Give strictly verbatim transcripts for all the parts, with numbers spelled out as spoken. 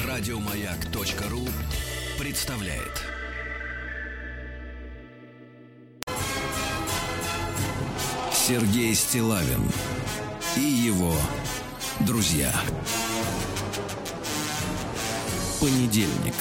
Радиомаяк.ру представляет. Сергей Стиллавин и его друзья. Понедельник.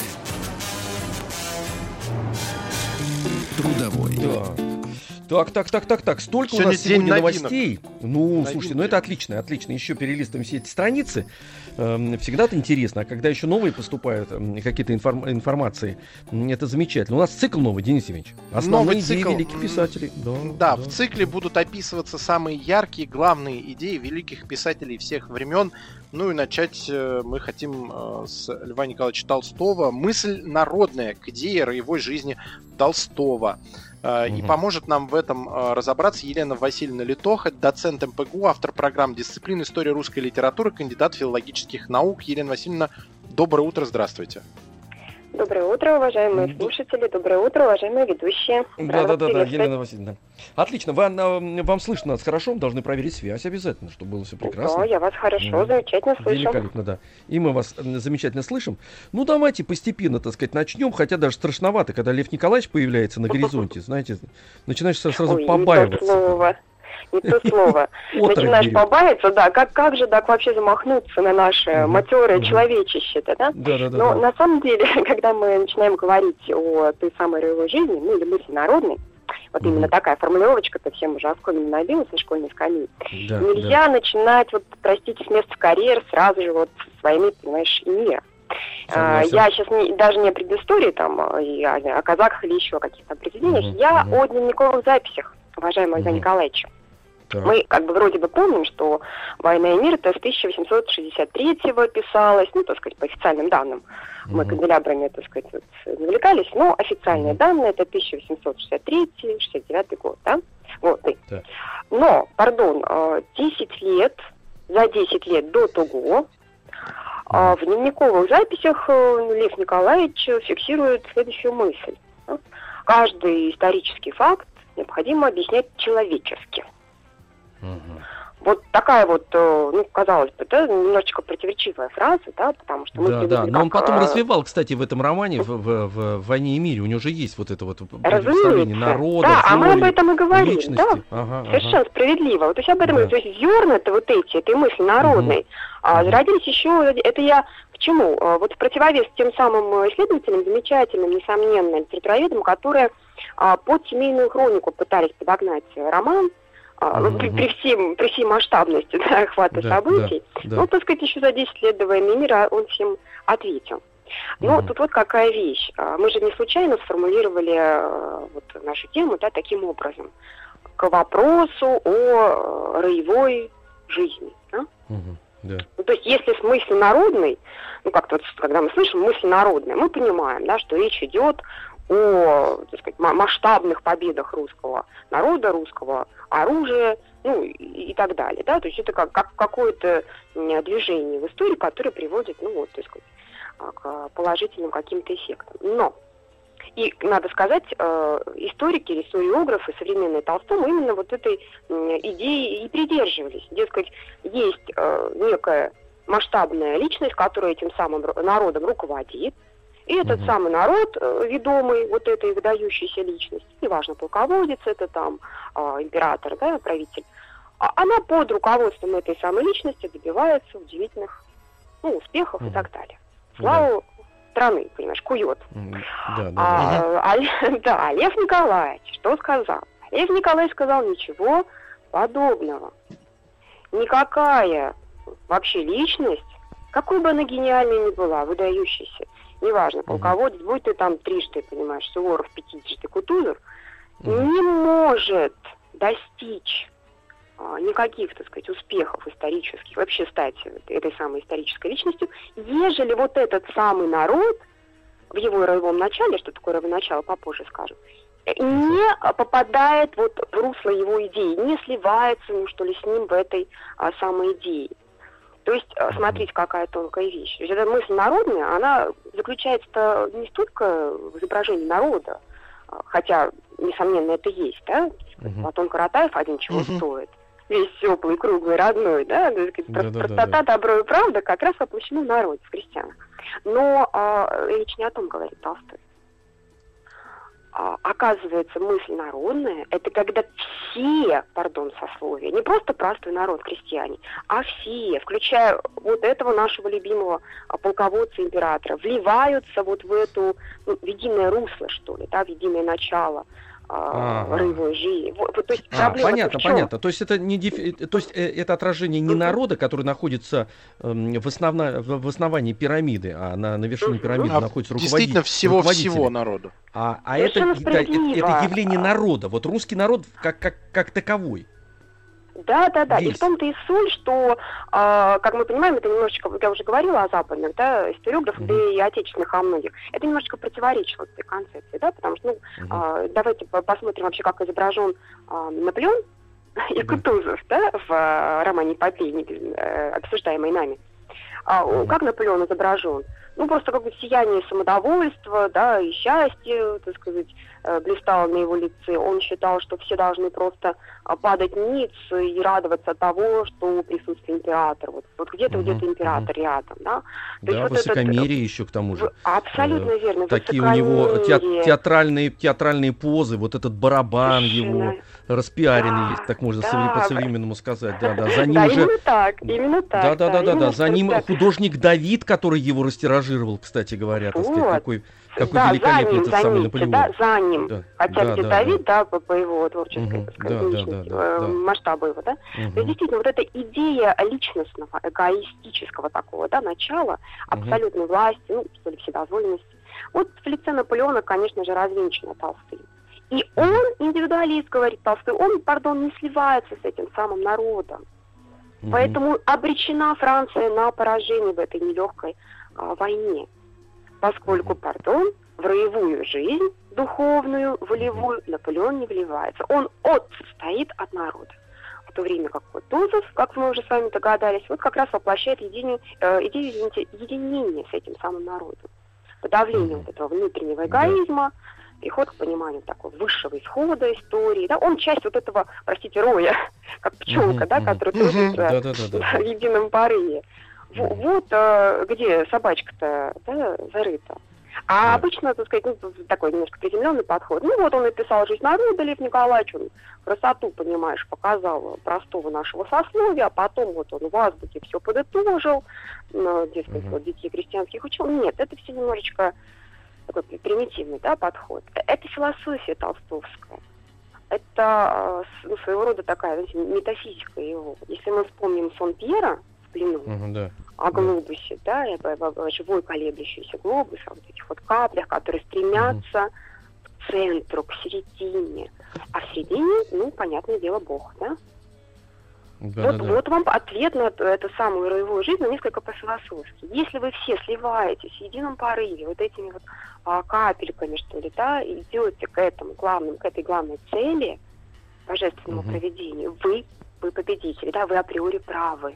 Трудовой. Да. Так, так, так, так, так. Столько Сегодня у нас сегодня новинок. новостей. Ну, Новинки. слушайте, ну это отлично, отлично. Еще перелистываем все эти страницы. Эм, всегда-то интересно. А когда еще новые поступают, эм, какие-то информ- информации, м, это замечательно. У нас цикл новый, Денис Евгеньевич. Основные Новый идеи цикл. великих писателей. Да, Да, да. в цикле будут описываться самые яркие, главные идеи великих писателей всех времен. Ну и начать э, мы хотим э, с Льва Николаевича Толстого. Мысль народная к идее роевой жизни Толстого. Э, Мгм. И поможет нам в этом э, разобраться Елена Васильевна Литоха, доцент эм пэ гэ у, автор программ «Дисциплина истории русской литературы», кандидат филологических наук. Елена Васильевна, доброе утро, здравствуйте. Доброе утро, уважаемые Д- слушатели, доброе утро, уважаемые ведущие. Да, Рада да, да, да, приветствовать. Елена Васильевна. Отлично. Вы, а, вам слышно нас хорошо? Мы должны проверить связь обязательно, чтобы было все прекрасно. Да, я вас хорошо, Мгм. замечательно слышу. Великолепно, да. И мы вас э, замечательно слышим. Ну, давайте постепенно, так сказать, начнем. Хотя даже страшновато, когда Лев Николаевич появляется на горизонте. Знаете, начинаешь сразу, сразу Ой, не то побаиваться. слово, не то слово. Отрок Начинаешь берет. побаиваться, да, как, как же так вообще замахнуться на наше Мгм, матерое мгм. человечище-то, да? Да, да, да. Но да. на самом деле, когда мы начинаем говорить о той самой роевой жизни, ну или мысли народной, вот Мгм. именно такая формулировочка-то всем уже оскомину набилась на школьной скамье. Да, Нельзя начинать, вот, простите, с места в карьер сразу же вот с войны, понимаешь, и мира. А, Согласен. Я сейчас не, даже не о предыстории, там, а, и о, о казаках или еще о каких-то произведениях, Мгм, я мгм. о дневниковых записях, уважаемого Льва Мгм. Николаевича. Так. Мы как бы вроде бы помним, что «Война и мир» это с тысяча восемьсот шестьдесят третьего писалось, ну, так сказать, по официальным данным. Мы Мгм. канделябрами, так сказать, вот, не увлекались, но официальные Мгм. данные это тысяча восемьсот шестьдесят третий — шестьдесят девятый год, да? Вот. и- Так. Но, пардон, э, десять лет, за десять лет до того, а в дневниковых записях э, Лев Николаевич фиксирует следующую мысль. да. Каждый исторический факт необходимо объяснять человечески. Мгм. Вот такая вот, э, ну, казалось бы, да, немножечко противоречивая фраза, да, потому что мы Да, привыкли да. Но он как, потом э, развивал, кстати, в этом романе, в, в- в «Войне и мире», у него же есть вот это вот разумеется. представление народа, Да, а мы об воли, этом и говорим, личности. да. Ага, Совершенно справедливо. Вот я об этом Да. говорю. То есть зерна-то вот эти, этой мысли народной, а, Мгм. зародились еще, это я к чему? А, Вот в противовес тем самым исследователям, замечательным, несомненно, литературоведам, которые а, под семейную хронику пытались подогнать роман, а, ну, при, Мгм. при, всем, при всей масштабности да, охвата Да, событий. да. Ну, так сказать, еще за десять лет до «Войны и мира» он всем ответил. Но Мгм. тут вот какая вещь. А, Мы же не случайно сформулировали а, вот нашу тему да, таким образом. К вопросу о э, роевой жизни. Да? Мгм. Да. Ну, то есть если с мысли народной, ну как-то вот, когда мы слышим мысль народная, мы понимаем, да, что речь идет о, так сказать, ма- масштабных победах русского народа, русского оружия, ну и, и так далее. Да? То есть это как, как какое-то м, движение в истории, которое приводит, ну вот, так сказать, а, к положительным каким-то эффектам. Но и надо сказать, э, историки или историографы современные Толстому именно вот этой м, идеи и придерживались. Дескать, есть э, некая масштабная личность, которая этим самым ро- народом руководит, и этот Мгм. самый народ, э, ведомый вот этой выдающейся личностью, неважно, полководец это там, э, император, да, правитель, а- она под руководством этой самой личности добивается удивительных ну, успехов и Мгм. так далее. Славу страны, понимаешь, кует. М, Да, да, да. А, а, да, Лев Николаевич что сказал? Лев Николаевич сказал ничего подобного. Никакая вообще личность, какой бы она гениальной ни была, выдающейся, неважно, полководец, будь ты там трижды, понимаешь, Суворов, пятидесятый Кутузов, Мгм. не может достичь а, никаких, так сказать, успехов исторических, вообще стать этой самой исторической личностью, ежели вот этот самый народ в его роевом начале, что такое роевое начало, попозже скажем, не попадает вот в русло его идеи, не сливается, ну, что ли, с ним в этой а, самой идее. То есть, а, смотрите, какая тонкая вещь. То есть, эта мысль народная, она заключается не столько в изображении народа, а, хотя, несомненно, это есть, да? Мгм. Платон Каратаев один чего Мгм. стоит. Весь теплый, круглый, родной, да? То есть, Да, да, да, простота, да. добро и правда как раз воплощены в народе, в крестьянах. Но а, речь не о том говорит Толстой. А, оказывается, мысль народная – это когда все, пардон, сословия, не просто простой народ, крестьяне, а все, включая вот этого нашего любимого а, полководца императора, вливаются вот в эту, ну, в единое русло, что ли, да, в единое начало а, ага. роевой жизни. Вот, вот, то есть а, понятно, понятно. То есть это не дефи... то есть это отражение не народа, который находится э, в, основна... в основании пирамиды, а на, на вершине пирамиды а находится руководитель. Действительно всего всего народу. А, а это, да, это, это явление народа. Вот русский народ как, как, как таковой. Да, да, да. Есть. И в том-то и суть, что, э, как мы понимаем, это немножечко, я уже говорила о западных, да, историографах, да mm-hmm. и отечественных о многих. Это немножечко противоречило этой концепции, да, потому что, ну, mm-hmm. э, давайте посмотрим вообще, как изображен э, Наполеон и Кутузов, да, в э, романе «Эпопея», э, обсуждаемой нами. А, mm-hmm. Как Наполеон изображен? Ну, просто как бы сияние самодовольства, да, и счастье, так сказать, блистало на его лице. Он считал, что все должны просто падать ниц и радоваться от того, что присутствие императора. Вот, вот где-то, uh-huh, где-то император uh-huh. рядом, да. То да, есть высокомерие вот это, еще к тому же. Абсолютно э, верно. Такие у него театральные, театральные позы, вот этот барабан Совершенно. Его распиаренный да, есть, так можно да, по-современному сказать. Да, да, за ним да, же... именно так, именно так. Да, да, да, да, да. За ним так. художник Давид, который его растиражировал, кстати говоря, так сказать, вот. какой... Какой да, великолепный ним, этот самый ним, Наполеон. Да, за ним. Да, Хотя да, где да, Давид, да. да, по, по его творческой, угу, сказать, да, личности, да, да, да, масштаба его, да. Угу. То есть, действительно, вот эта идея личностного, эгоистического такого, да, начала, абсолютной угу. власти, ну, что ли, вседозволенности, вот в лице Наполеона, конечно же, развенчано Толстым. И он, индивидуалист, говорит Толстой, он, пардон, не сливается с этим самым народом. Угу. Поэтому обречена Франция на поражение в этой нелегкой а, войне. Поскольку, пардон, в роевую жизнь, духовную, волевую, Наполеон не вливается. Он отстоит от народа. В то время как Кутузов, как мы уже с вами догадались, вот как раз воплощает идею, э, идею извините, единения с этим самым народом. Подавление вот этого внутреннего эгоизма, приход к пониманию такого высшего исхода истории. Да? Он часть вот этого, простите, роя, как пчелка, да, которая трудится в едином порыве. Вот э, где собачка-то, да, зарыта. А да. обычно, так сказать, ну, такой немножко приземленный подход. Ну вот он написал «Жизнь народа», Лев Николаевич, он красоту, понимаешь, показал простого нашего сословия, а потом вот он в азбуке все подытожил, ну, дескать, угу. вот детей крестьянских учил. Нет, это все немножечко такой примитивный, да, подход. Это философия толстовская. Это ну, своего рода такая, знаете, метафизика его. Если мы вспомним сон Пьера, плену, uh-huh, да. о глобусе, да, да живой колеблющийся глобус, о вот этих вот каплях, которые стремятся uh-huh. к центру, к середине. А в середине, ну, понятное дело, Бог, да? Да, вот, да, да. вот вам ответ на эту самую роевую жизнь, но несколько по-философски. Если вы все сливаетесь в едином порыве, вот этими вот а, капельками, что ли, да, и идете к этому главному, к этой главной цели, божественному uh-huh. провидению, вы, вы победители, да, вы априори правы.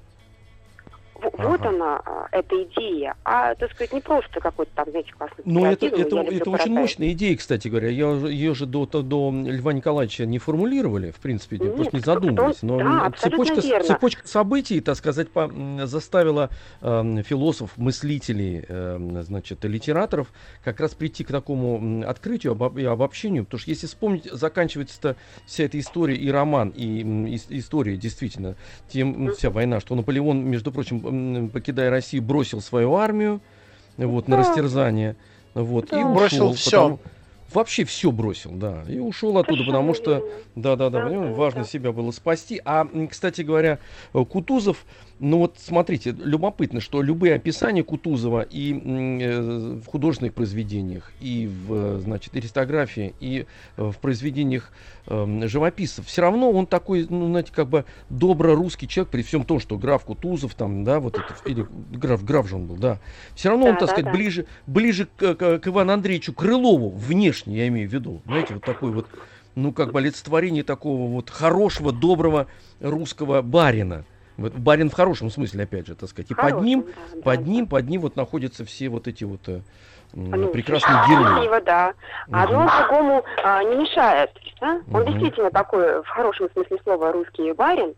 В, ага. Вот она, эта идея. А, так сказать, не просто какой-то там, знаете, классный Ну, это, это, это очень мощная идея, кстати говоря. Я, ее же до, до Льва Николаевича не формулировали, в принципе, Нет, просто не задумывались. Но да, цепочка, цепочка событий, так сказать, по, заставила э, философов, мыслителей, э, значит, литераторов как раз прийти к такому открытию обо, и обобщению. Потому что, если вспомнить, заканчивается вся эта история и роман, и, и история, действительно, тем, вся война, что Наполеон, между прочим, покидая Россию, бросил свою армию вот, на растерзание. Вот, да. И ушел. Бросил все. Вообще все бросил, да. И ушел оттуда, Совершенно потому что, да, да, да, да, да, важно да. себя было спасти. А, кстати говоря, Кутузов, ну вот смотрите, любопытно, что любые описания Кутузова и э, в художественных произведениях, и в, значит, аристографии, и в произведениях э, живописцев, все равно он такой, ну, знаете, как бы добро-русский человек, при всем том, что граф Кутузов, там, да, вот это, или граф, граф же он был, да. Все равно да, он, так да, сказать, да. ближе, ближе к, к, к Ивану Андреевичу Крылову, внешне, я имею в виду, знаете, вот такой вот, ну, как бы олицетворение такого вот хорошего, доброго русского барина. Вот, барин в хорошем смысле, опять же, так сказать. И Хорошим, под ним, да, под да, ним, да. под ним вот находятся все вот эти вот э, ну, прекрасные герои. Красиво, да. А одно другому а, не мешает. Да? Он Угу. действительно такой, в хорошем смысле слова, русский барин.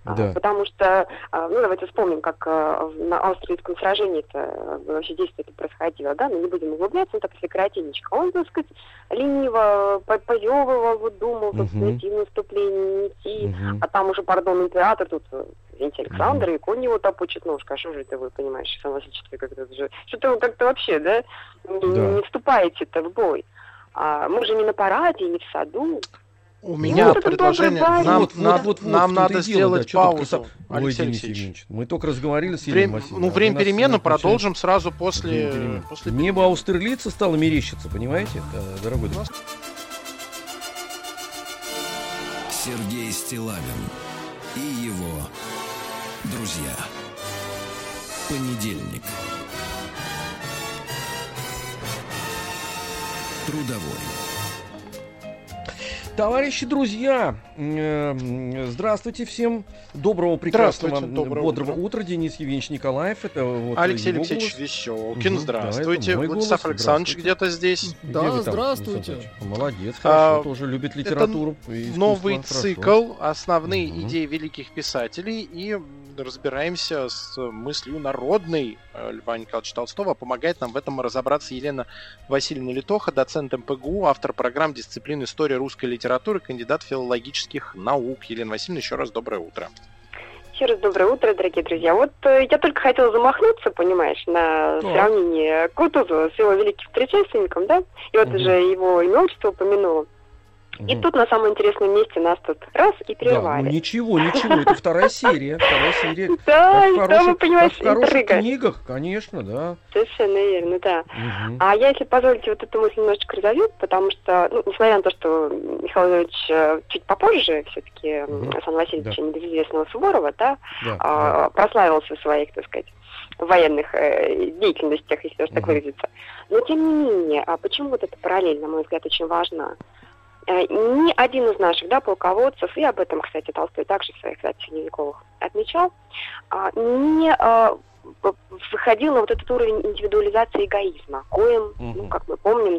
Да. Потому что, ну, давайте вспомним, как на австрийском сражении это вообще действие это происходило, да, но не будем углубляться, но так если коротенечко. Он, так сказать, лениво позевывал, вот думал, так сказать, идти в наступление, не идти, uh-huh. а там уже, пардон, император, тут, извините, Александр, uh-huh. и конь его топочет ножка, а что же это вы, понимаешь, Александр Васильевич, как-то же, что-то как-то вообще, да, не, да. не вступаете-то в бой. А мы же не на параде, не в саду. У меня вот предложение, нам, вот, нам, вот, вот, нам вот, надо дело, сделать да, паузу, Ой, Алексей Денис Алексеевич. Евгеньевич, мы только разговаривали с Еленой Васильевной. Ну, время перемены продолжим сразу после... после Небо Аустерлица стало мерещиться, понимаете, дорогой друг? Сергей Стиллавин и его друзья. Понедельник. Трудовой. Товарищи, друзья, здравствуйте всем. Доброго, прекрасного, доброго бодрого утра. утра. Денис Евгеньевич Николаев. Это вот Алексей Алексеевич Веселкин. Угу, здравствуйте. Да, Владислав Александрович где-то здесь. Да, Где здравствуйте. Молодец, хорошо, а, тоже любит литературу. Это новый хорошо. цикл, основные угу. идеи великих писателей. И разбираемся с мыслью народной Льва Николаевича Толстого. Помогает нам в этом разобраться Елена Васильевна Литоха, доцент эм пэ гэ у, автор программ дисциплин «История русской литературы», кандидат филологических наук. Елена Васильевна, еще раз доброе утро. Еще раз доброе утро, дорогие друзья. Вот э, я только хотела замахнуться, понимаешь, на О. сравнение Кутузова с его великим предшественником, да? И вот угу. уже его имя, отчество упомянула. И тут на самом интересном месте нас тут раз и прервали. Да, ну ничего, ничего, это вторая серия, вторая серия. Да, и там, вы понимаете, в хороших книгах, конечно, да. Совершенно верно, да. А я, если позволите, вот эту мысль немножечко разовью, потому что, ну, несмотря на то, что Михаил Иванович чуть попозже, все-таки Александр Васильевич, небезызвестного Суворова, да, прославился в своих, так сказать, военных деятельностях, если уж так выразиться. Но, тем не менее, а почему вот эта параллель, на мой взгляд, очень важна? Ни один из наших, да, полководцев, и об этом, кстати, Толстой также в своих записях дневниковых отмечал, не выходил на вот этот уровень индивидуализации эгоизма, коим, uh-huh. ну, как мы помним,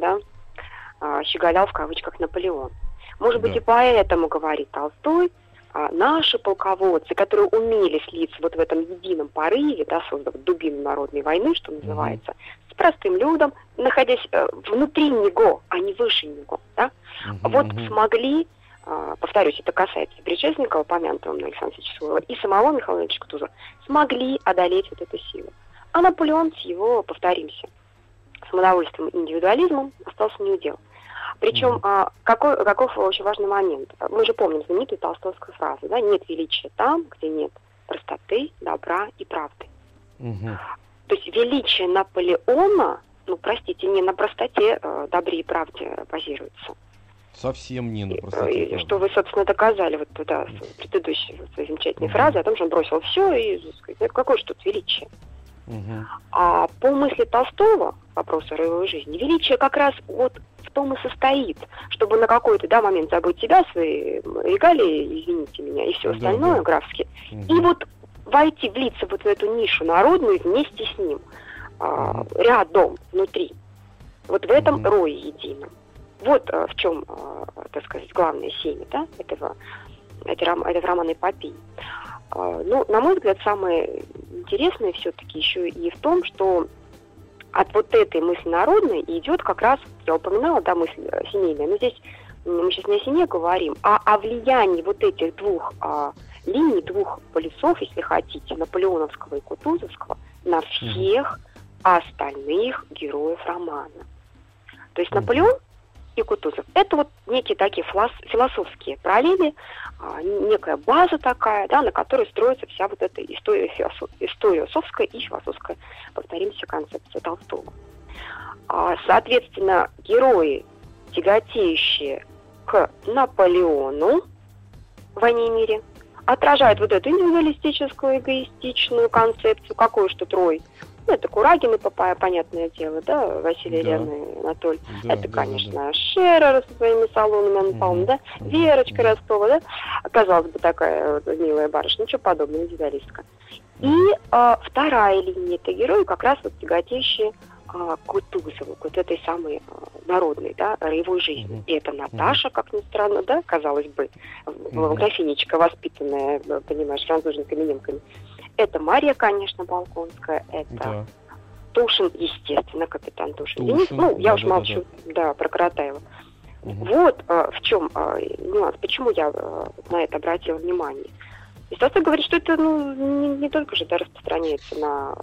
да, щеголял в кавычках Наполеон. Может быть, да. и поэтому, говорит Толстой, наши полководцы, которые умели слиться вот в этом едином порыве, да, создав дубину народной войны, что называется, uh-huh. с простым людом, находясь э, внутри него, а не выше него, да, uh-huh. вот смогли, э, повторюсь, это касается предшественника, упомянутого мной Александра Сычева, и самого Михаила Ивановича Кутузова, смогли одолеть вот эту силу. А Наполеон с его, повторимся, самодовольством и индивидуализмом остался неудел. Причем, а, какой, каков очень важный момент. Мы же помним знаменитую толстовскую фразу, да, нет величия там, где нет простоты, добра и правды. Угу. То есть величие Наполеона, ну, простите, не на простоте, э, добре и правде базируется. Совсем не на простоте. И, что вы, собственно, доказали вот туда, в предыдущей своей замечательной угу. фразе о том, что он бросил все, и, ну, какое же тут величие? Угу. А по мысли Толстого, вопросу роевой жизни, величие как раз вот в том и состоит, чтобы на какой-то, да, момент забыть себя, свои регалии, извините меня, и все остальное, да, да. графские, угу. и вот войти, влиться вот в эту нишу народную вместе с ним, а, угу. рядом, внутри, вот в этом угу. рое едином. Вот а, в чем, а, так сказать, главное семя, да, этого, этой, этой романной эпопеи. Ну, на мой взгляд, самое интересное все-таки еще и в том, что от вот этой мысли народной идет как раз, я упоминала, да, мысль семейная, но здесь мы сейчас не о семье говорим, а о влиянии вот этих двух а, линий, двух полюсов, если хотите, наполеоновского и кутузовского, на всех остальных героев романа. То есть Наполеон и Кутузов — это вот некие такие философские параллели, некая база такая, да, на которой строится вся вот эта история, историософская и философская, повторимся, концепция Толстого. Соответственно, герои, тяготеющие к Наполеону в «Войне и мире», отражают вот эту индивидуалистическую, эгоистичную концепцию, какой что Трой. Ну, это Курагин, понятное дело, да, Василий да. Ильин, Анатолий. Да, это, да, конечно, да, да. Шерер со своими салонами, Анна Павловна, да, угу. Верочка угу. Ростова, да, казалось бы, такая вот милая барышня, ничего подобного, индивидуалистка. И а, вторая линия — это герои, как раз вот тяготеющие а, Кутузову, к вот этой самой а, народной, да, роевой жизни. Мгм. И это Наташа, как ни странно, да, казалось бы, Мгм. графинечка, воспитанная, понимаешь, француженками, немками. Это Мария, конечно, Балконская, это Да. Тушин, естественно, капитан Тушин. Тушин, Денис, ну, я да, уж да, да, молчу, да, про Каратаева. Мгм. Вот а, в чем а, нюанс, почему я а, на это обратила внимание. И Толстой говорит, что это ну, не, не только же да, распространяется на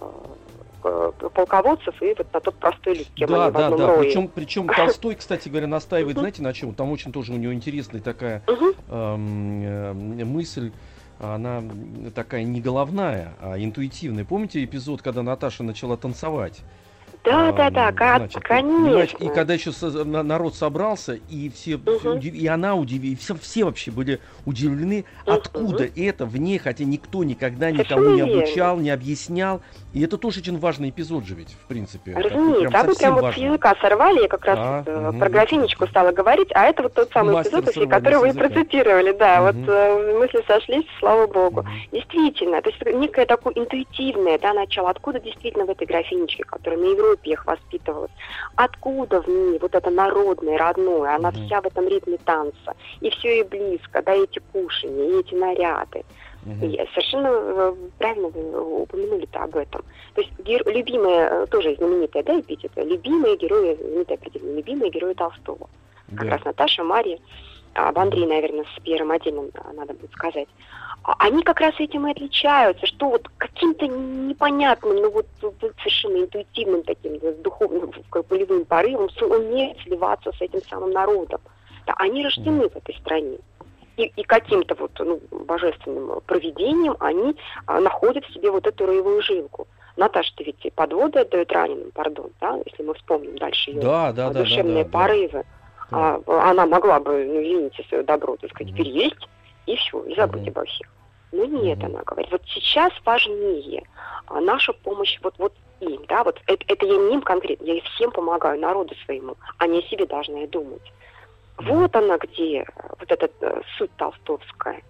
а, полководцев и вот на тот простой люд, кем Да, они в да, одном да. рое. Причем, причем Толстой, кстати говоря, настаивает, Мгм. знаете, на чем? Там очень тоже у него интересная такая Мгм. эм, э, мысль. Она такая не головная, а интуитивная. Помните эпизод, когда Наташа начала танцевать? Да, А, да, да, ка- значит, понимаете, конечно. и когда еще со- на- народ собрался, и все, все Мгм. удив- и она удивилась, все, все вообще были удивлены, Мгм. откуда это в ней, хотя никто никогда никому Совершенно не верно. обучал, не объяснял. И это тоже очень важный эпизод же ведь, в принципе. такой Разумеется, прям а вы совсем прям вот с важный. языка сорвали, я как раз А, вот, э, мгм. про графинечку стала говорить, а это вот тот самый Мастер эпизод, если сорвали который с вы языка. процитировали, да, Мгм. вот э, мысли сошлись, слава богу. Мгм. Действительно, то есть это некое такое интуитивное, да, начало, откуда действительно в этой графинечке, которая на Европе их воспитывалась, откуда в ней вот это народное, родное, она Мгм. вся в этом ритме танца, и все ей близко, да, эти кушанья, и эти наряды. Мгм. И совершенно э, правильно вы упомянули-то об этом. То есть гер- любимые, э, тоже знаменитые, да, эпитеты, любимые герои, знаменитое определение, любимые герои Толстого. Как Да. раз Наташа, Мария, об Андрее, наверное, с Пьером отдельно а, надо будет сказать. А они как раз этим и отличаются, что вот каким-то непонятным, ну вот, вот совершенно интуитивным таким да, духовным, как болевым порывом с- умеют сливаться с этим самым народом. Да, они рождены в этой стране. И, и каким-то вот ну, божественным провидением они а, находят в себе вот эту роевую жилку. Наташа-то ведь и подводы отдает раненым, пардон, да, если мы вспомним дальше ее Да, да, а, да, душевные да, да, да. порывы. А, она могла бы, ну, извините, свое добро, так сказать, Мгм. переесть, и все, и забыть Мгм. обо всех. Но нет, Мгм. она говорит, вот сейчас важнее а, наша помощь вот, вот им, да, вот это, это я не им конкретно, я и всем помогаю, народу своему, они о себе должны думать. Вот она где, вот эта э, суть толстовская.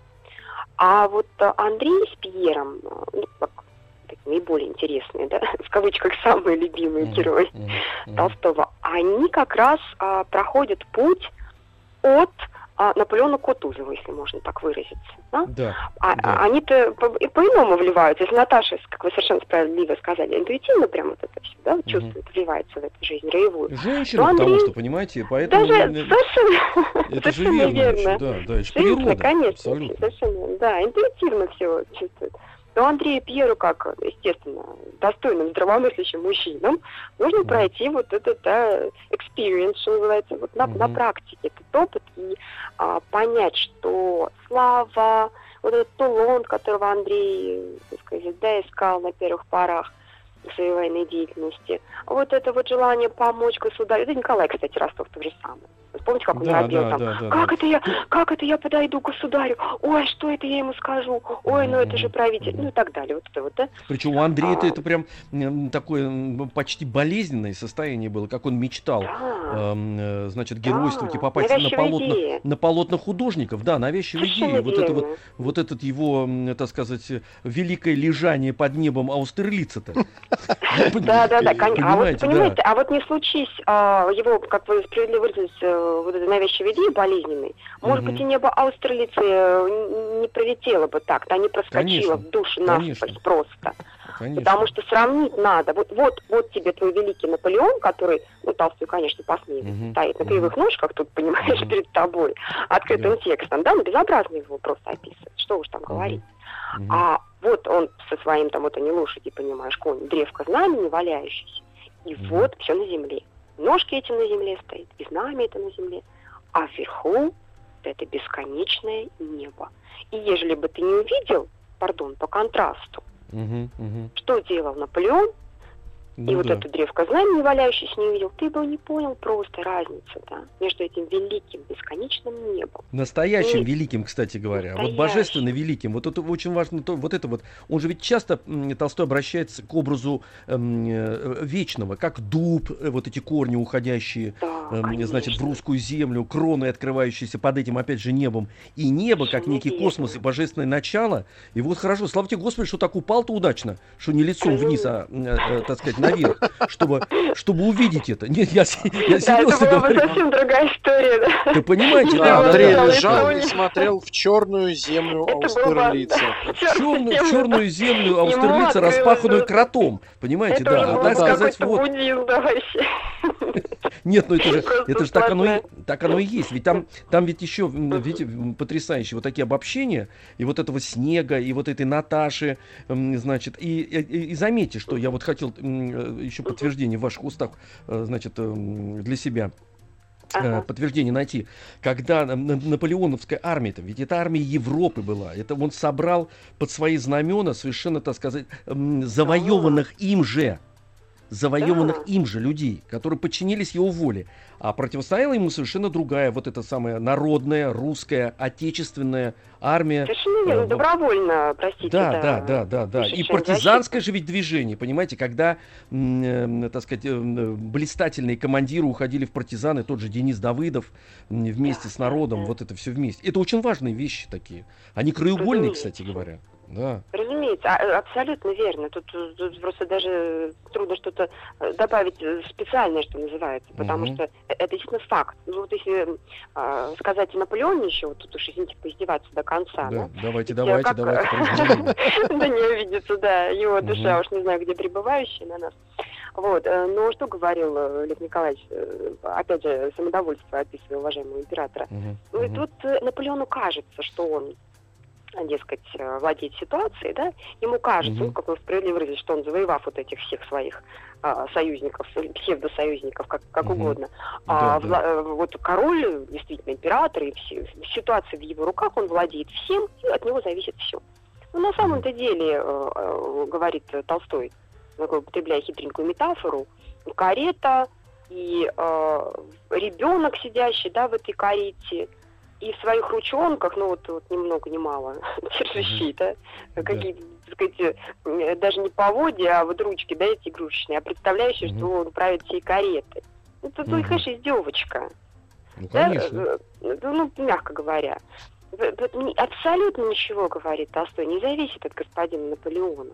А вот э, Андрей с Пьером, э, ну, как, так, наиболее интересные, да, в кавычках, самые любимые Мгм. герои Мгм. Мгм. Толстого, они как раз а, проходят путь от а, Наполеона Кутузова, если можно так выразиться. Да? Да. А, Да. а они-то по- и по-иному вливаются. Если Наташа, как вы совершенно справедливо сказали, интуитивно прямо вот это все, да, чувствует, вливается в эту жизнь роевую. Женщина, Ну, потому Андрей- что, понимаете, поэтому... Даже ну, совершенно, это же совершенно верно, верно. очень, да, да, это же Женщина, природа. конечно, Абсолютно. совершенно, да, интуитивно все чувствует. Но Андрею Пьеру, как, естественно, достойным, здравомыслящим мужчинам, нужно Мгм. пройти вот этот да, experience, что называется, вот на, на Мгм. практике этот опыт и а, понять, что слава, вот этот тулон, которого Андрей, так сказать, да, искал на первых порах в своей военной деятельности, вот это вот желание помочь государю. Это Николай, кстати, Ростов то же самое. Помните, как он Да, робел да, там? да, да, как да. это я, как это я подойду к государю? Ой, что это я ему скажу? Ой, ну это же правитель, Мгм. ну и так далее. Вот это вот, да? Причем у Андрея-то А. это прям м, такое м, почти болезненное состояние было, как он мечтал, Да. эм, э, значит, геройствовать и Да, попасть на навязчивая полотна, идея. на полотна художников. Да, навязчивая Совершенно идея. Вот это вот, верно. вот этот его, м, так сказать, э, великое лежание под небом Аустерлица-то. Да, да, да, кон- а вот Понимаете, понимаете, а вот не случись а, его, как вы справедливо выразились, э, вот этой навязчивой идеи болезненной, может Мгм. быть, и небо Аустерлицы э, н- не пролетело бы так, да, не проскочило Конечно, в душу конечно. насквозь просто. Конечно. Потому что сравнить надо. Вот, вот, вот тебе твой великий Наполеон, который, ну, Толстой, конечно, посмеет, Мгм, стоит на мгм. кривых ножках, тут, понимаешь, Мгм. перед тобой, открытым Да. текстом, да, ну, безобразно его просто описывать, что уж там Мгм. говорить. Мгм. А вот он со своим, там, вот они лошади, понимаешь, конь, древко знамени валяющийся, и Мгм. вот все на земле. Ножки эти на земле стоят, и знамя это на земле, а вверху это бесконечное небо. И ежели бы ты не увидел, пардон, по контрасту, Мгм, мгм. что делал Наполеон, Ну и вот да. эту древко знамени валяющееся не увидел, ты бы не понял просто разницу, да, между этим великим бесконечным небом. Настоящим И- великим, кстати говоря. Вот Настоящим. божественно великим. Вот это очень важно. То, вот это вот. Он же ведь часто, м, Толстой, обращается к образу эм, э, вечного, как дуб, э, вот эти корни уходящие, Да, эм, значит, в конечно. русскую землю, кроны, открывающиеся под этим, опять же, небом. И небо, как Совершенно некий верно. космос и божественное начало. И вот хорошо, слава тебе, Господи, что так упал-то удачно, что не лицом вниз, а, э, э, так сказать, на наверх, чтобы, чтобы увидеть это. Нет, я, я Да, серьезно это была бы говорю. совсем другая история, да. Вы понимаете, Да, да, да, Андрей да. лежал это и не- смотрел в черную землю Это было бы, Аустерлица. да, В черную, в черную землю Ему Аустерлица, открылось, распаханную да. кротом. Понимаете, Это да. уже А был так бы сказать, какой-то вот. буддизм, да, вообще. Нет, ну это же, Просто это же так оно, и, сплошная. так оно и есть. Ведь там, там ведь еще, м, видите, м, потрясающие вот такие обобщения, и вот этого Снега, и вот этой Наташи, м, значит, и, и, и заметьте, что я вот хотел м, э, еще подтверждение в ваших устах, э, значит, эм, для себя. э, Ага. подтверждение найти, когда на- на- наполеоновская армия-то, ведь это армия Европы была, это он собрал под свои знамена совершенно, так сказать, м, завоеванных им же, завоеванных Да. им же людей, которые подчинились его воле, а противостояла ему совершенно другая, вот эта самая народная, русская, отечественная армия. Совершенно верно, Э, в- добровольно, простите. Да, да, да, да, да. И вышедшая на партизанское же ведь движение, понимаете, когда, м, э, так сказать, э, м, блистательные командиры уходили в партизаны, тот же Денис Давыдов м, вместе с народом, да. вот это все вместе. Это очень важные вещи такие. Они краеугольные, Разумеется. кстати говоря. Да. Разумеется, а- э, абсолютно верно. Тут, э, тут просто даже трудно что-то э, добавить э, специальное, что называется, потому Мгм. что э- это действительно факт. Ну вот если э, сказать о Наполеоне еще, вот тут уж извините, поиздеваться до конца, Да, да? давайте, Ведь, давайте, как, давайте. э, произведем. Да не увидится, да, его душа, Мгм. уж не знаю, где пребывающая на нас. Вот, э, но что говорил э, Лев Николаевич, э, опять же, самодовольство описывая уважаемого императора. Мгм, Ну и мгм. тут э, Наполеону кажется, что он, э, дескать, э, владеет ситуацией, да, ему кажется, Мгм. ну, как он справедливо выразил, что он завоевав вот этих всех своих а, союзников, или псевдосоюзников, как, как Мгм. угодно. Да, А да. вла- э, вот король, действительно, император, и все, ситуация в его руках, он владеет всем, и от него зависит все. Но на самом-то деле, э, э, говорит Толстой, такой, употребляя хитренькую метафору, карета и э, ребенок, сидящий, да, в этой карете, и в своих ручонках, ну вот, вот ни много ни мало, держащие, да, Да. какие-то, так сказать, э, даже не поводья, а вот ручки, да, эти игрушечные, а представляющие, Мгм. что он правит всей каретой. Это, ну, Мгм. конечно, издевочка. Ну, Да, конечно. э, э, ну, мягко говоря. В- в- ни- Абсолютно ничего, говорит Толстой, не зависит от господина Наполеона.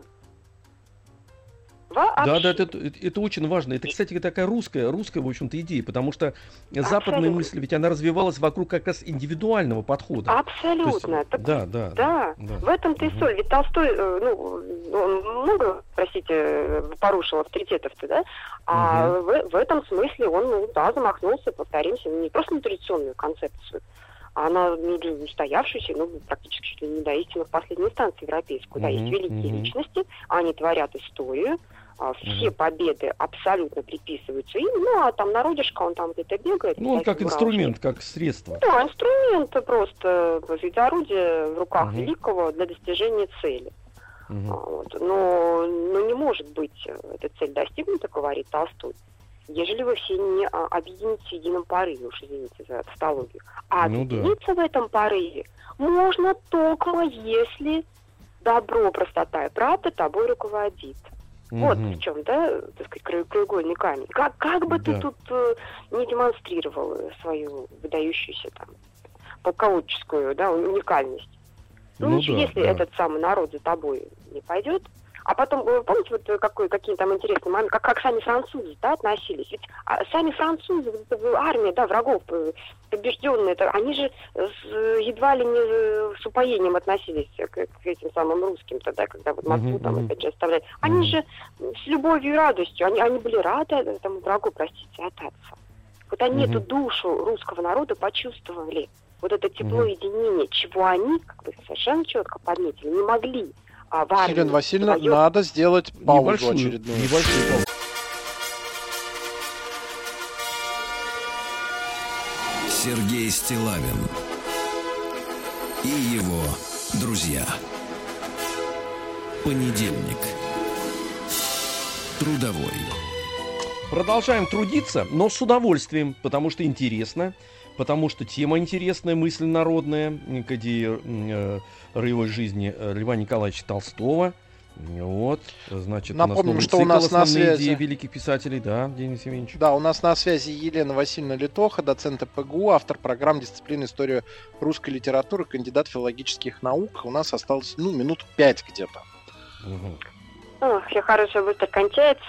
Да, да, Вообще. это, это, это очень важно. Это, кстати, такая русская, русская, в общем-то, идея, потому что западная Абсолютно. мысль, ведь она развивалась вокруг как раз индивидуального подхода. То есть, Абсолютно. Так да, да, Да, да. в этом-то и Мгм. соль. Ведь Толстой, э, ну, он много, простите, э, порушил авторитетов-то, да? А в, в этом смысле он, ну, да, замахнулся, повторимся, не просто на традиционную концепцию, а на ну, устоявшуюся, ну, практически чуть ли не до истины в последней инстанции европейскую. Да, Мгм, есть великие мгм. личности, они творят историю, а, все Мгм. победы абсолютно приписываются им, ну, а там народишко, он там где-то бегает. Ну, он как всякие инструмент, как средство. да, инструмент просто, ведь орудие в руках Мгм. великого для достижения цели. Мгм. А, вот. Но, но не может быть э, эта цель достигнута, говорит Толстой, ежели вы все не а, объединитесь в едином порыве, уж извините за тавтологию. А Ну да. объединиться в этом порыве можно только если добро, простота и правда тобой руководит. Вот Мгм. в чем, да, так сказать, краю- краеугольный камень. Как, как бы Да. ты тут э, не демонстрировал э, свою выдающуюся там полководческую, да, уникальность. Ну, Ну ничего, да, если да. этот самый народ за тобой не пойдет. А потом, вы помните, вот э, какой, какие там интересные моменты, как, как сами французы, да, относились? Ведь а, сами французы, вот эта армия, да, врагов э, побежденные, это, они же с, э, едва ли не э, с упоением относились к, к этим самым русским тогда, когда вот Москву Мгм, там мгм. опять же оставляли. Они Мгм. же с любовью и радостью, они, они были рады этому врагу, простите, отдаться. Вот они Мгм. эту душу русского народа почувствовали. Вот это тепло Мгм. единения, чего они, как вы совершенно четко подметили, не могли а, в армии Елена Васильевна, своё- надо сделать паузу Небольшую, очередную. небольшую паузу. Сергей Стиллавин и его друзья. Понедельник. Трудовой. Продолжаем трудиться, но с удовольствием, потому что интересно, потому что тема интересная, мысль народная, к идее э, роевой жизни э, Льва Николаевича Толстого. Вот, значит, Напомним, у нас что новый у нас цикл на «Основные связи- идеи великих писателей», да, Денис Евгеньевич. Да, у нас на связи Елена Васильевна Литоха, доцент ПГУ, автор программ дисциплины история русской литературы, кандидат филологических наук. У нас осталось, ну, минут пять где-то. Мгм. О, все хорошее быстро кончается.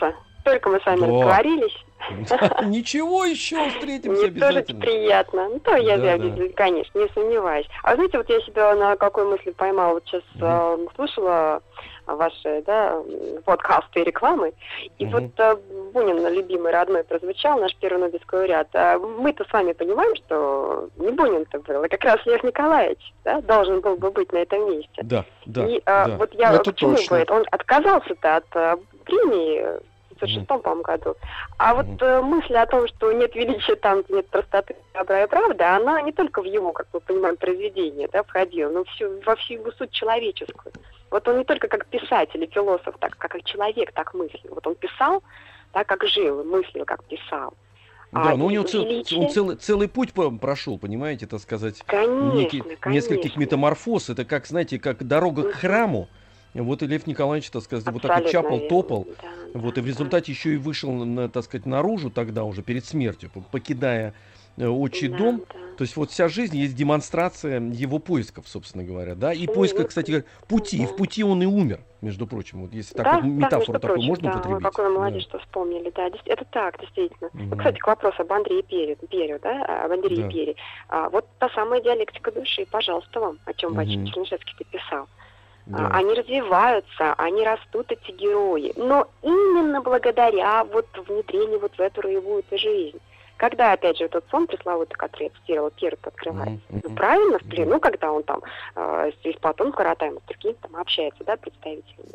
только мы с вами разговорились. Ничего, еще встретимся Мне тоже обязательно. приятно. Ну, то я, Да, я, да. конечно, не сомневаюсь. А знаете, вот я себя на какой мысли поймала, вот сейчас Мгм. э, слушала ваши, да, подкасты и рекламы, и Мгм. вот э, Бунин, любимый, родной, прозвучал, наш первый Нобелевский лауреат. А мы-то с вами понимаем, что не Бунин-то был, а как раз Лев Николаевич, да, должен был бы быть на этом месте. Да, да, И э, да. вот я Это к чему точно. бы это? Он отказался-то от э, премии в тысяча девятьсот шестом, по-моему, году. А вот Мгм. э, мысль о том, что нет величия там, где нет простоты, добра и правды, она не только в его, как мы понимаем, произведение, да, входила, но всю, во всю его суть человеческую. Вот он не только как писатель и философ, так как и человек так мыслил. Вот он писал так, как жил, мыслил, как писал. Да, А но у него и цел- величие- он целый, целый путь по- прошел, понимаете, так сказать, Конечно, некий, конечно. нескольких метаморфоз. Это как, знаете, как дорога к Мгм. храму. Вот и Лев Николаевич, так сказать, вот так вот Абсолютно чапал, верно. топал. Да, Вот, да, и в результате еще и вышел, на, так сказать, наружу тогда уже, перед смертью, п- покидая э, отчий да, дом. да. То есть вот вся жизнь есть демонстрация его поисков, собственно говоря, да, и Ну, поиска, вот, кстати говоря, пути. И в да. пути он и умер, между прочим. Вот если так Да, вот да, метафору между такую прочим, можно да, употребить. Ой, какой вы молодец, Да. что вспомнили, да, дес- это так, действительно. Мгм. Вот, кстати, к вопросу об Андрее Пере, Пере, да, об Андрее Да. Пере. А, вот та самая диалектика души, пожалуйста, вам, о чем Мгм. Батюшка Чернышевский писал. Да. А, Они развиваются, они растут, эти герои. Но именно благодаря вот внедрению вот в эту роевую-то жизнь. Когда, опять же, тот сон пресловутый, который я цитировала, Перед открывает. Мгм, Ну, мгм. правильно, в плену, когда он там э, с Платоном Каратаем, с другими там общается, да, представителями.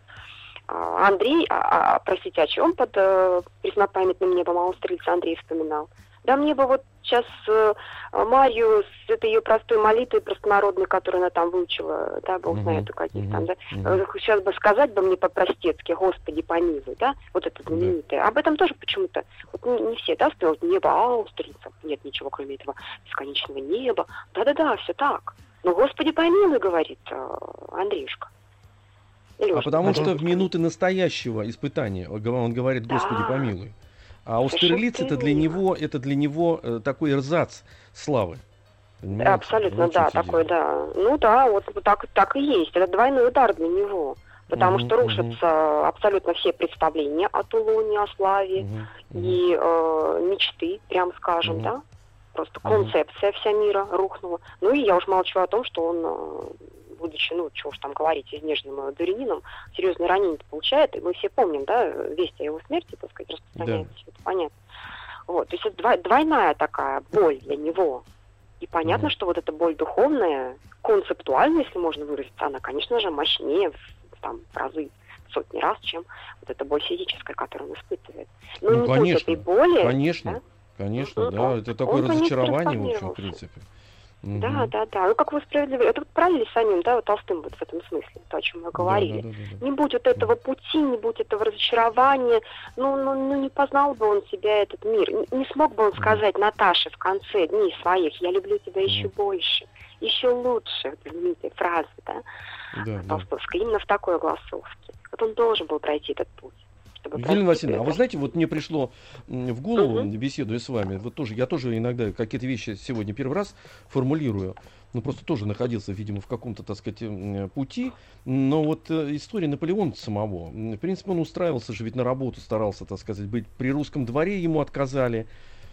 А, Андрей, а, а, простите, о чем под э, преснопамятным небом Аустрица Андрей вспоминал? Да мне бы вот сейчас э, Марью с этой ее простой молитвой простонародной, которую она там выучила, да, бог Мгм, знает у каких мгм, там, да, мгм. э, сейчас бы сказать бы мне по-простецки, Господи, помилуй, да, вот это знаменитое. Об этом тоже почему-то вот не, не все, да, вспомнят небо Аустрица, нет ничего, кроме этого бесконечного неба. Да-да-да, все так. Ну, Господи, помилуй, говорит э, Андреюшка. А потому что пожалуйста. в минуты настоящего испытания он гов- он говорит: Господи, Да. помилуй. А у Совершенно Стерлиц это для верно. него, это для него э, такой эрзац славы. Понимаете? Абсолютно, Вот в чём да, всё такой, дело. да. Ну да, вот так, так и есть. Это двойной удар для него. Потому Мгм, что рушатся абсолютно все представления о Тулоне, о славе Мгм, мгм. и э, мечты, прям скажем, Мгм. да. Просто Мгм. концепция вся мира рухнула. Ну и я уж молчу о том, что он, э, будучи, ну, чего уж там говорить, изнеженным э, дворянином, серьезные ранения получает. И мы все помним, да, весть о его смерти, так сказать, распространяется, Да. всё это понятно. Вот, то есть это дво- двойная такая боль для него. И понятно, Мгм. что вот эта боль духовная, концептуальная, если можно выразиться, она, конечно же, мощнее в, там, в разы, в сотни раз, чем вот эта боль физическая, которую он испытывает. Но Ну, не будет конечно, этой боли. Конечно, да? конечно, Мгм. да. Он- Это такое он, конечно, разочарование, в общем, в трансформировался. принципе. Да, Мгм. да, да. Ну, как вы справедливо. Это вот параллели с самим, да, вот Толстым вот в этом смысле, то, о чем мы Да, говорили. да, да, да, да. Не будь вот этого пути, не будь этого разочарования, ну, ну, ну не познал бы он себя, этот мир. Не, не смог бы он сказать Наташе в конце дней своих: я люблю тебя еще Мгм. больше, еще лучше. Вот знаменитая фраза, да, Да, да. Толстовской, именно в такой голосовке. Вот он должен был пройти этот путь. Чтобы Елена простить Васильевна, а вы это. знаете, вот мне пришло м, в голову, Мгм. беседуя с вами, вот тоже, я тоже иногда какие-то вещи сегодня первый раз формулирую, ну просто тоже находился, видимо, в каком-то, так сказать, м, пути, но вот э, история Наполеона самого, м, в принципе, он устраивался же ведь на работу, старался, так сказать, быть при русском дворе, ему отказали,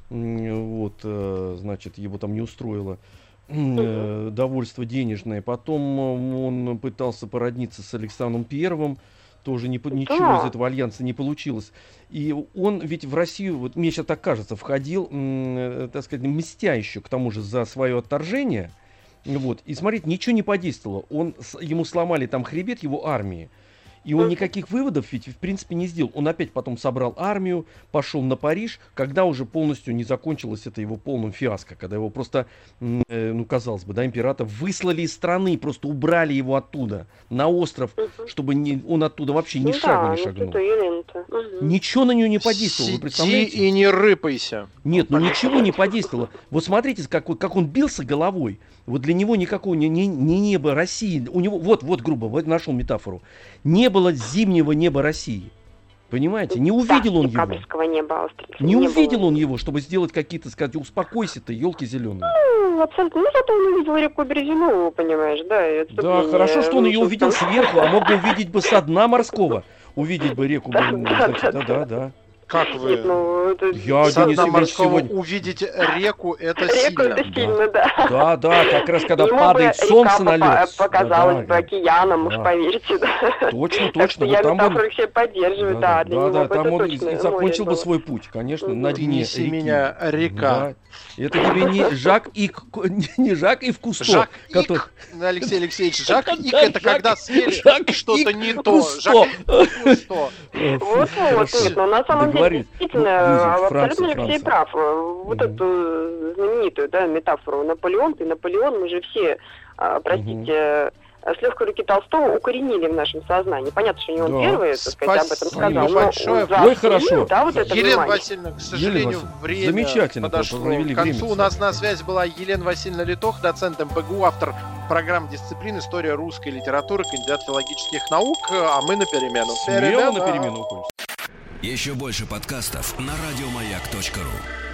м, вот, э, значит, его там не устроило м, э, довольство денежное, потом э, он пытался породниться с Александром Первым, тоже не, по- ничего Да. из этого альянса не получилось. И он ведь в Россию, вот мне сейчас так кажется, входил, м, э, так сказать, мстя еще к тому же за свое отторжение. Вот. И смотрите, ничего не подействовало. Он, с- ему сломали там хребет его армии. И он Мгм. никаких выводов ведь в принципе не сделал. Он опять потом собрал армию, пошел на Париж, когда уже полностью не закончилось это его полным фиаско, когда его просто, м, э, ну казалось бы, да, император выслали из страны, просто убрали его оттуда, на остров, Мгм. чтобы не, он оттуда вообще ни Ну шагу да, не ну шагнул. что-то Елена-то. Мгм. Ничего на нее не подействовало, вы Сиди представляете? и не рыпайся. Нет, ну ничего не подействовало. Вот смотрите, как, вот- как он бился головой. Вот для него никакого не, не, не неба России. У него, вот, вот, грубо, вот нашел метафору. Не было зимнего неба России. Понимаете? Не увидел Да, он его. декабрьского неба Австрии. Не было. увидел он его, чтобы сделать какие-то, сказать, успокойся ты, елки зеленые. Ну, абсолютно. Ну, зато он увидел реку Березинову, понимаешь, да, и Да, отступление хорошо, что он ее Мишустина. увидел сверху, а мог бы увидеть бы со дна морского. увидеть бы реку, да-да-да. Как вы? Нет, ну, это... Я, Денис Евгеньевич, сегодня... увидеть реку, это Реку сильно. это сильно, да. Да, да, как раз когда Ему падает бы солнце река на лед. показалась Да, бы да, океаном, да. уж поверьте, да. Точно, Так точно. что Вот я там метафору он, все поддерживаю, да, да, для да, него да, бы там это он точно и закончил бы было. свой путь, конечно, на Мгм. дне Неси реки. меня, река. Да. Это тебе не Жак Ик, не Жак Ив Кусто. Жак который- Ик, Алексей Алексеевич, Жак Ик, Да, это Жак- когда съели Жак что-то Ик не то. Кусто. Жак Ик Кусто. Э, фу, Вот, вот, хорошо. нет, но на самом деле Договорились. действительно Ну, видите, абсолютно Франция, Алексей Франция. прав. Вот Мгм. эту знаменитую, да, метафору Наполеон, ты Наполеон, мы же все, а, простите, с легкой руки Толстого укоренили в нашем сознании. Понятно, что не он Да. первый, так сказать, об этом Спасибо сказал. но большое. за Ой, всем, хорошо. Да, вот это Елена внимание. Васильевна, к сожалению, Васильевна, время замечательно подошло провели к концу. время, У нас кстати. на связи была Елена Васильевна Литох, доцент эм пэ гэ у, автор программ дисциплин «История русской литературы», кандидат филологических наук, а мы на перемену. Смело на перемену уходим. Еще больше подкастов на радиомаяк точка ру.